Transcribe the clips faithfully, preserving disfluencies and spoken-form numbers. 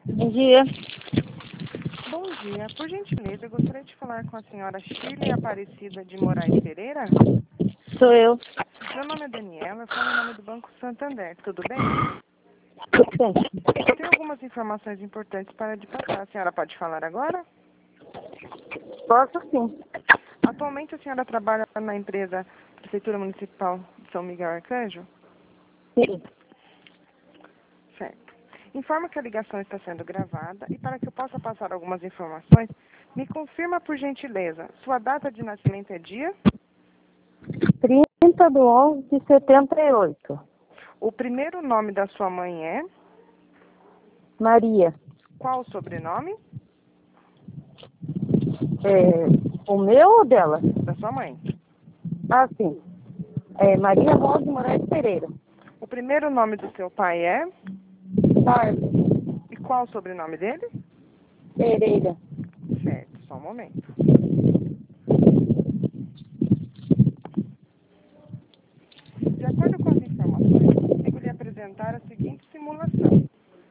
Bom dia. Bom dia. Por gentileza, eu gostaria de falar com a senhora Shirley Aparecida de Moraes Pereira. Sou eu. Meu nome é Daniela, eu falo em nome do Banco Santander. Tudo bem? Tudo bem. Eu tenho algumas informações importantes para lhe passar. A senhora pode falar agora? Posso sim. Atualmente a senhora trabalha na empresa Prefeitura Municipal de São Miguel Arcanjo? Sim. Certo. Informo que a ligação está sendo gravada e para que eu possa passar algumas informações, me confirma por gentileza, sua data de nascimento é dia? trinta de onze de setenta e oito. O primeiro nome da sua mãe é? Maria. Qual o sobrenome? É, o meu ou dela? Da sua mãe. Ah, sim. É Maria Rosa de Moraes Pereira. O primeiro nome do seu pai é? Carlos E qual o sobrenome dele? Pereira. Certo, só um momento. De acordo com as informações, consigo lhe apresentar a seguinte simulação.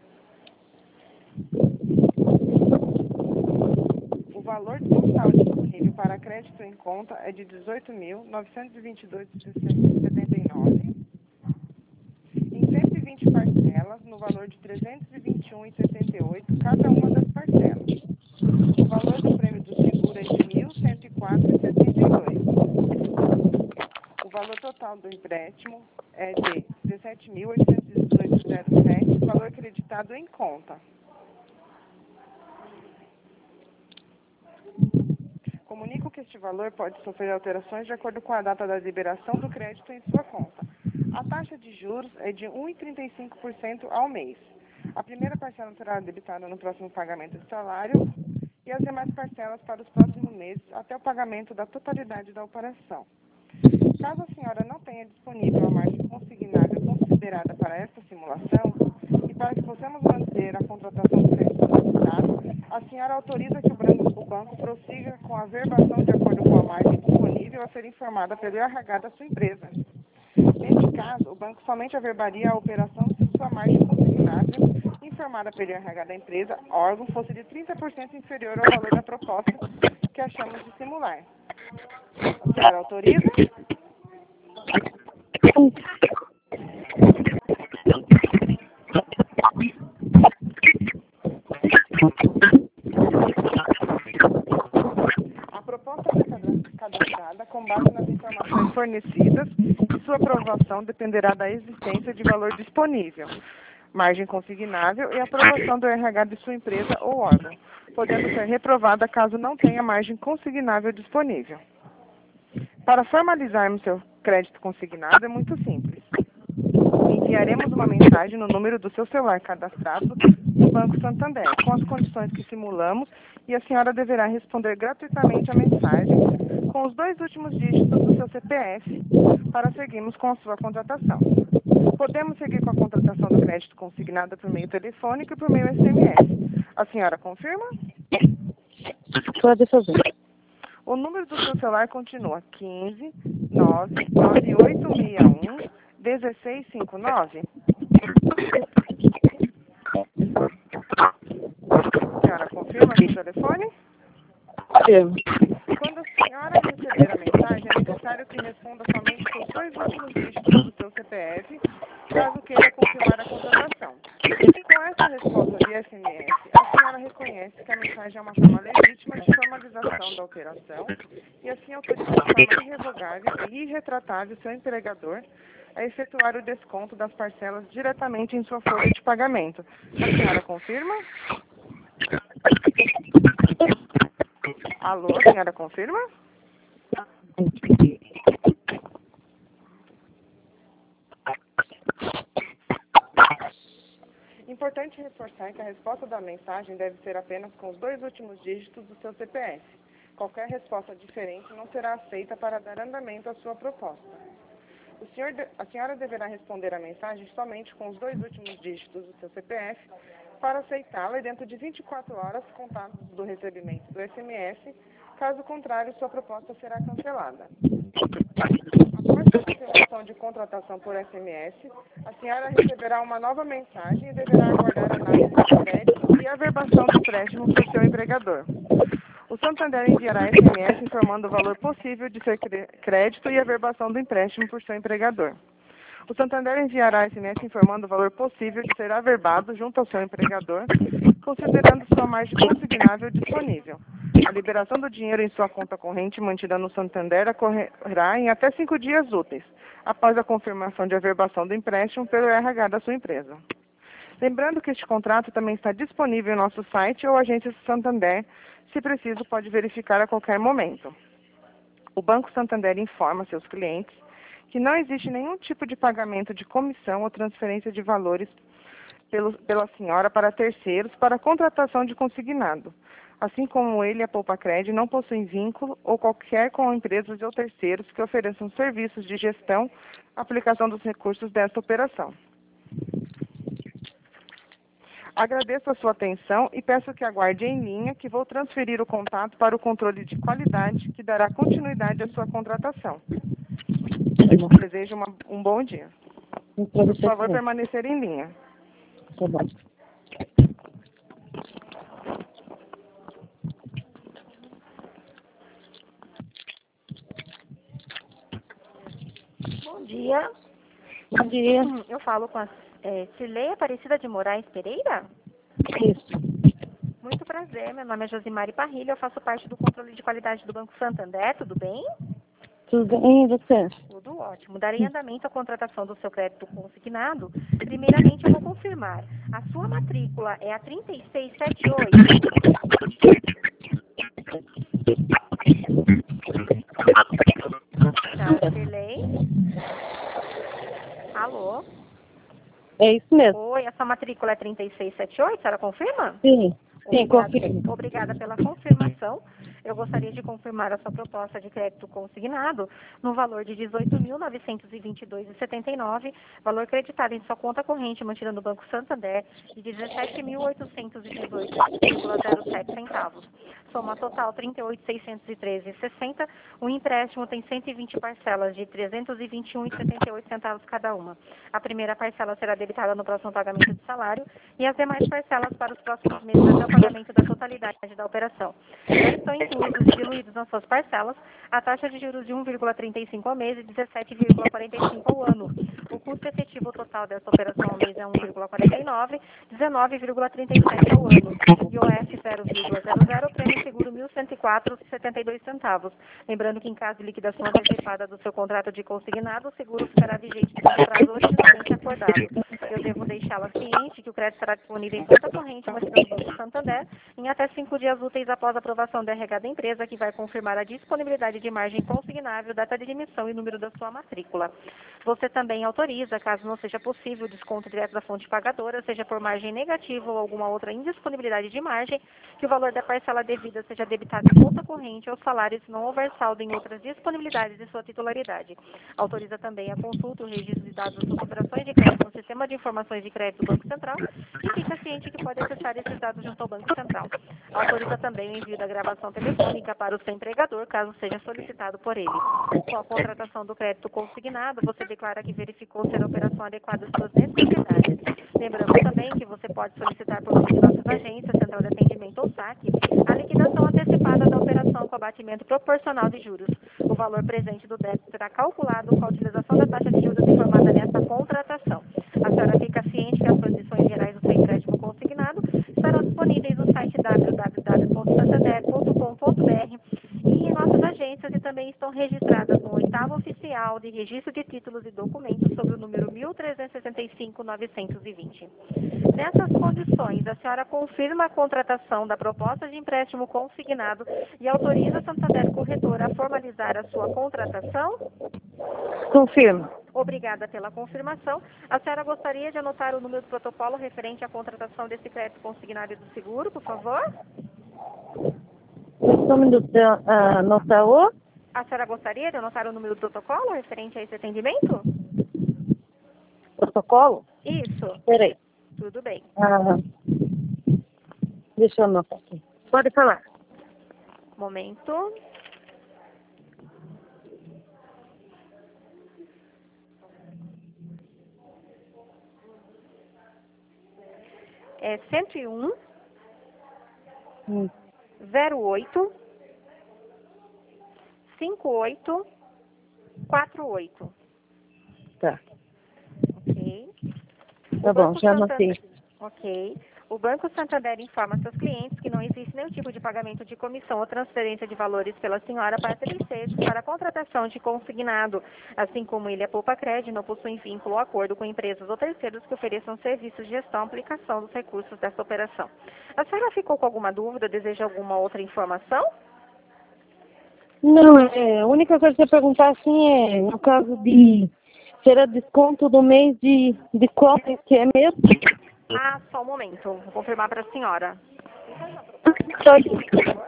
O valor total disponível para crédito em conta é de dezoito mil novecentos e vinte e dois reais e setenta e nove centavos, em cento e vinte parcelas, no valor de trezentos e vinte e um reais e sessenta e oito centavos cada uma das parcelas. O valor do prêmio do seguro é de mil cento e quatro reais e setenta e dois centavos. O valor total do empréstimo é de dezessete mil oitocentos e dezoito reais e sete centavos, valor acreditado em conta. Comunico que este valor pode sofrer alterações de acordo com a data da liberação do crédito em sua conta. A taxa de juros é de um vírgula trinta e cinco por cento ao mês. A primeira parcela será debitada no próximo pagamento de salário e as demais parcelas para os próximos meses até o pagamento da totalidade da operação. Caso a senhora não tenha disponível a margem consignável considerada para esta simulação e para que possamos manter a contratação do crédito solicitado, a senhora autoriza que o banco, o banco prossiga com a verbação de acordo com a margem disponível a ser informada pelo R H da sua empresa. Neste caso, o banco somente averbaria a operação se sua margem consignável informada pelo R H da empresa, órgão, fosse de trinta por cento inferior ao valor da proposta que achamos de simular. A senhora autoriza? A proposta foi cadastrada com base nas informações fornecidas e sua aprovação dependerá da existência de valor disponível, margem consignável e aprovação do R H de sua empresa ou órgão, podendo ser reprovada caso não tenha margem consignável disponível. Para formalizarmos seu crédito consignado é muito simples. Enviaremos uma mensagem no número do seu celular cadastrado no Banco Santander, com as condições que simulamos, e a senhora deverá responder gratuitamente a mensagem com os dois últimos dígitos do seu C P F para seguirmos com a sua contratação. Podemos seguir com a contratação do crédito consignado por meio telefônico e por meio S M S. A senhora confirma? Pode fazer. O número do seu celular continua quinze, nove, nove oito seis um, um seis cinco nove. A senhora confirma no telefone? Sim. Quando a senhora receber a mensagem, é necessário que responda somente com os dois últimos dígitos do seu C P F, caso queira confirmar a contratação. Com essa resposta via S M S, a senhora reconhece que a mensagem é uma forma legítima de formalização da operação e assim autoriza de forma irrevogável e irretratável seu empregador a efetuar o desconto das parcelas diretamente em sua folha de pagamento. A senhora confirma? Alô, a senhora confirma? Importante reforçar que a resposta da mensagem deve ser apenas com os dois últimos dígitos do seu C P F. Qualquer resposta diferente não será aceita para dar andamento à sua proposta. O senhor de, a senhora deverá responder a mensagem somente com os dois últimos dígitos do seu C P F para aceitá-la e dentro de vinte e quatro horas contados do recebimento do S M S. Caso contrário, sua proposta será cancelada. Após a confirmação de contratação por S M S, a senhora receberá uma nova mensagem e deverá aguardar a análise de crédito e a averbação do empréstimo por seu empregador. O Santander enviará S M S informando o valor possível de ser crédito e averbação do empréstimo por seu empregador. O Santander enviará S M S informando o valor possível de ser averbado junto ao seu empregador, considerando sua margem consignável disponível. A liberação do dinheiro em sua conta corrente mantida no Santander ocorrerá em até cinco dias úteis, após a confirmação de averbação do empréstimo pelo R H da sua empresa. Lembrando que este contrato também está disponível em nosso site ou agência Santander. Se preciso, pode verificar a qualquer momento. O Banco Santander informa seus clientes que não existe nenhum tipo de pagamento de comissão ou transferência de valores pelo, pela senhora para terceiros para contratação de consignado. Assim como ele, a Poupacred não possuem vínculo ou qualquer com empresas ou terceiros que ofereçam serviços de gestão, aplicação dos recursos desta operação. Agradeço a sua atenção e peço que aguarde em linha que vou transferir o contato para o controle de qualidade que dará continuidade à sua contratação. Desejo uma, um bom dia. Por favor, permanecer em linha. Tá bom. Bom dia. Bom dia. Hum, Eu falo com a é, Cirlei Aparecida de Moraes Pereira. Isso. Muito prazer, meu nome é Josimari Parrilha, eu faço parte do controle de qualidade do Banco Santander, tudo bem? Tudo bem, e você? Tudo ótimo. Darei andamento à contratação do seu crédito consignado. Primeiramente, eu vou confirmar. A sua matrícula é a trinta e seis setenta e oito? Tá, Cirlei? Alô? É isso mesmo. Oi, a sua matrícula é trinta e seis setenta e oito, a senhora confirma? Sim, sim, Obrigada, confirmo. obrigada pela confirmação. Eu gostaria de confirmar a sua proposta de crédito consignado no valor de dezoito mil novecentos e vinte e dois reais e setenta e nove centavos, valor creditado em sua conta corrente mantida no Banco Santander de dezessete mil oitocentos e dezoito vírgula zero sete centavos. Soma total trinta e oito mil seiscentos e treze reais e sessenta centavos. O empréstimo tem cento e vinte parcelas de trezentos e vinte e um reais e setenta e oito centavos cada uma. A primeira parcela será debitada no próximo pagamento do salário e as demais parcelas para os próximos meses até o pagamento da totalidade da operação. Já estão inclusos e diluídos nas suas parcelas a taxa de juros de um vírgula trinta e cinco ao mês e dezessete vírgula quarenta e cinco ao ano. O custo efetivo total dessa operação ao mês é um vírgula quarenta e nove, dezenove vírgula trinta e sete ao ano. I O F zero vírgula zero zero, prêmio seguro mil cento e quatro reais e setenta e dois centavos. Lembrando que em caso de liquidação antecipada do seu contrato de consignado, o seguro ficará vigente pelo prazo originalmente acordado. Eu devo deixá-la ciente que o crédito será disponível em conta corrente mantida no Banco Santander em até cinco dias úteis após a aprovação do R H da empresa, que vai confirmar a disponibilidade de margem consignável, data de emissão e número da sua matrícula. Você também autoriza, caso não seja possível o desconto direto da fonte pagadora, seja por margem negativa ou alguma outra indisponibilidade de margem, que o valor da parcela devida seja debitado em conta corrente ou salário se não houver saldo em outras disponibilidades de sua titularidade. Autoriza também a consulta e o registro de dados das suas operações de crédito no Sistema de Informações de Crédito do Banco Central e fica ciente que pode acessar esses dados junto ao Banco Central. Autoriza também o envio da gravação telefônica para o seu empregador, caso seja solicitado por ele. Com a contratação do crédito consignado, você declara que verificou ser a operação adequada às suas necessidades. Lembramos também que você pode solicitar por meio de nossas agências, Central de Atendimento ou SAC, a liquidação antecipada da operação com abatimento proporcional de juros. O valor presente do débito será calculado com a utilização da taxa de juros informada nessa contratação. A senhora fica ciente que as condições gerais do seu empréstimo consignado estarão disponíveis no site w w w ponto santander ponto com ponto b r e em nossas agências e também estão registradas no oitavo oficial de registro de títulos e documentos sobre o número mil trezentos e sessenta e cinco novecentos e vinte. Nessas condições, a senhora confirma a contratação da proposta de empréstimo consignado e autoriza a Santander Corretora a formalizar a sua contratação? Confirmo. Obrigada pela confirmação. A senhora gostaria de anotar o número do protocolo referente à contratação desse crédito consignado e do seguro, por favor? Só um minuto, uh, anotar o A senhora gostaria de anotar o número do protocolo referente a esse atendimento? protocolo? Isso. Peraí. Tudo bem. Ah, deixa eu anotar aqui. Pode falar. Momento. É cento e um, Hum. zero oito cinco oito quatro oito. Tá. Ok. Tá O bom, Banco já Santander... anotei. Ok. O Banco Santander informa seus clientes que não existe nenhum tipo de pagamento de comissão ou transferência de valores pela senhora para terceiros para a contratação de consignado, assim como Ilha Poupa Crédito não possui vínculo ou acordo com empresas ou terceiros que ofereçam serviços de gestão e aplicação dos recursos dessa operação. A senhora ficou com alguma dúvida? Deseja alguma outra informação? Não, é, a única coisa que eu ia perguntar assim é, no caso de será desconto do mês de, de qual mês que é mesmo? Ah, só um momento. Vou confirmar para a senhora. Só que-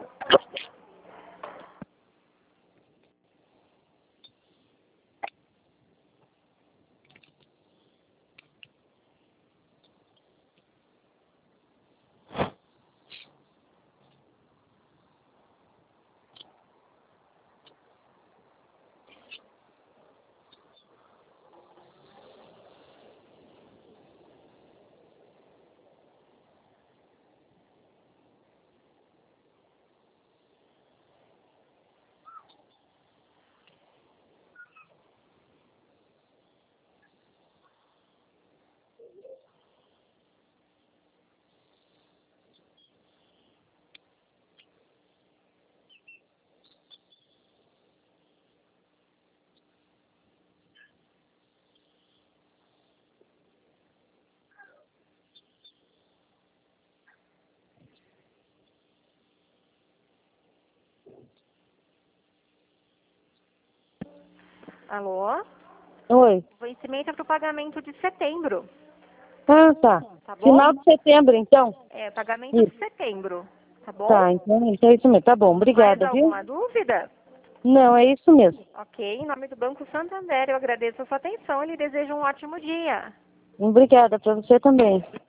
Alô? Oi. O vencimento é para o pagamento de setembro. Ah, tá. Tá bom? Final de setembro, então? É, pagamento Isso. de setembro. Tá bom? Tá, então, então é isso mesmo. Tá bom, obrigada, Mais viu? alguma dúvida? Não, é isso mesmo. Ok, em nome do Banco Santander, eu agradeço a sua atenção e lhe desejo um ótimo dia. Obrigada para você também.